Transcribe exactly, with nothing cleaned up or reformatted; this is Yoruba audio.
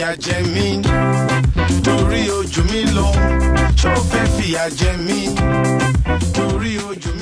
fìyà jẹ mí torí ojú mi lọ ṣó fẹ́ fìyà jẹ mí torí ojú